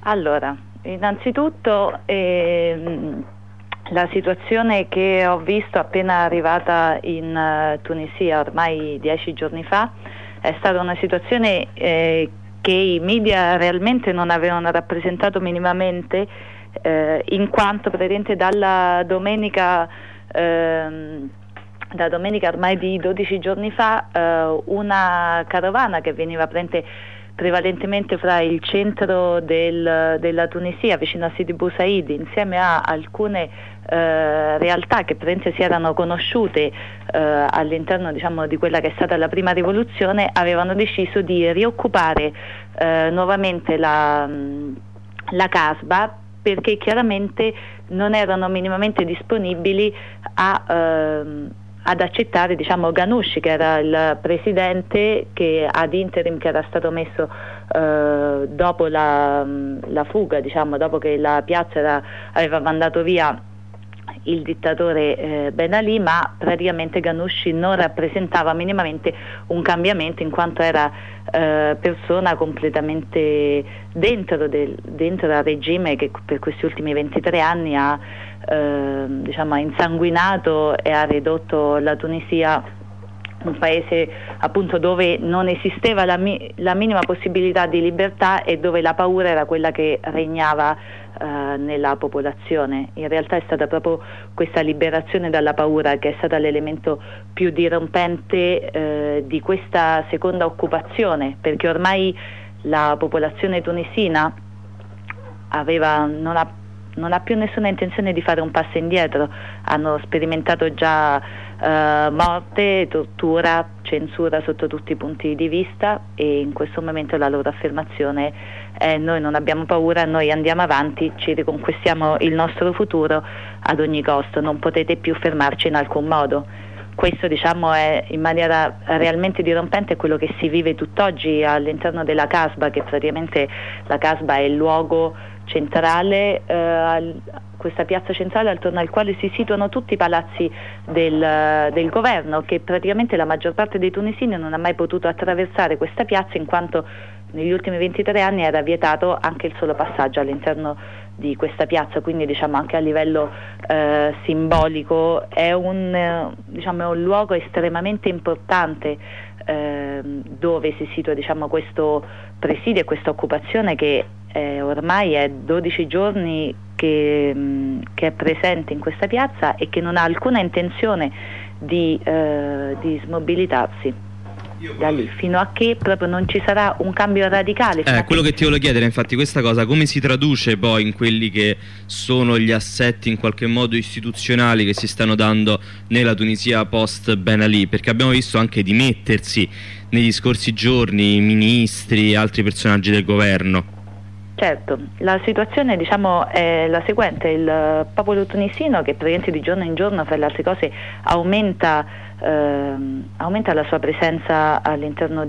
Allora, innanzitutto la situazione che ho visto appena arrivata in Tunisia ormai 10 giorni fa è stata una situazione che i media realmente non avevano rappresentato minimamente, in quanto praticamente da domenica ormai di 12 giorni fa una carovana che veniva prevalentemente fra il centro della Tunisia, vicino a Sidi Bou Said, insieme a alcune realtà che praticamente si erano conosciute all'interno, diciamo, di quella che è stata la prima rivoluzione, avevano deciso di rioccupare nuovamente la Casbah, perché chiaramente non erano minimamente disponibili ad accettare, diciamo, Ghannouchi, che era il presidente che ad interim, che era stato messo dopo la fuga, diciamo, dopo che la piazza aveva mandato via il dittatore Ben Ali, ma praticamente Ghannouchi non rappresentava minimamente un cambiamento, in quanto era persona completamente dentro al regime che per questi ultimi 23 anni ha insanguinato e ha ridotto la Tunisia un paese appunto dove non esisteva la minima possibilità di libertà e dove la paura era quella che regnava nella popolazione. In realtà è stata proprio questa liberazione dalla paura che è stata l'elemento più dirompente di questa seconda occupazione, perché ormai la popolazione tunisina non ha più nessuna intenzione di fare un passo indietro. Hanno sperimentato già morte, tortura, censura sotto tutti i punti di vista, e in questo momento la loro affermazione è: noi non abbiamo paura, noi andiamo avanti, ci riconquistiamo il nostro futuro ad ogni costo, non potete più fermarci in alcun modo. Questo, diciamo, è in maniera realmente dirompente quello che si vive tutt'oggi all'interno della Casbah, che praticamente la Casbah è il luogo centrale, questa piazza centrale attorno al quale si situano tutti i palazzi del governo, che praticamente la maggior parte dei tunisini non ha mai potuto attraversare questa piazza, in quanto negli ultimi 23 anni era vietato anche il solo passaggio all'interno di questa piazza. Quindi, diciamo, anche a livello simbolico è un luogo estremamente importante dove si situa, diciamo, questo presidio e questa occupazione che ormai è 12 giorni che è presente in questa piazza e che non ha alcuna intenzione di smobilitarsi da lì, fino a che proprio non ci sarà un cambio radicale. Quello che ti volevo chiedere, infatti, questa cosa come si traduce poi in quelli che sono gli assetti in qualche modo istituzionali che si stanno dando nella Tunisia post Ben Ali, perché abbiamo visto anche dimettersi negli scorsi giorni ministri e altri personaggi del governo. Certo, la situazione, diciamo, è la seguente: il popolo tunisino, che praticamente di giorno in giorno, fra le altre cose, aumenta la sua presenza all'interno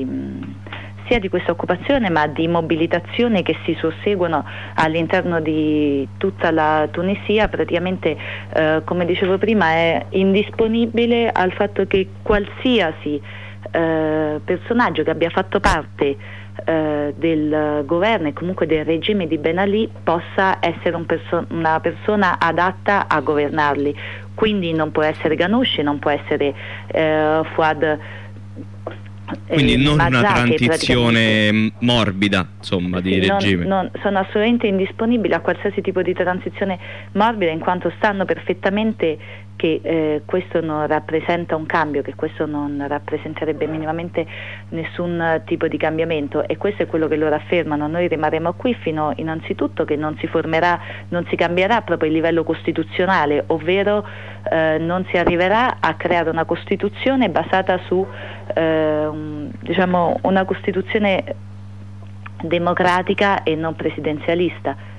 sia di questa occupazione, ma di mobilitazioni che si susseguono all'interno di tutta la Tunisia. Praticamente, come dicevo prima, è indisponibile al fatto che qualsiasi personaggio che abbia fatto parte del governo e comunque del regime di Ben Ali possa essere una persona adatta a governarli. Quindi non può essere Ghannouchi, non può essere Fouad. Quindi non una transizione morbida, insomma, di regime. Sono assolutamente indisponibili a qualsiasi tipo di transizione morbida, in quanto sanno perfettamente che questo non rappresenta un cambio, che questo non rappresenterebbe minimamente nessun tipo di cambiamento, e questo è quello che loro affermano. Noi rimarremo qui fino, innanzitutto, che non si cambierà proprio il livello costituzionale, ovvero non si arriverà a creare una Costituzione basata su una Costituzione democratica e non presidenzialista.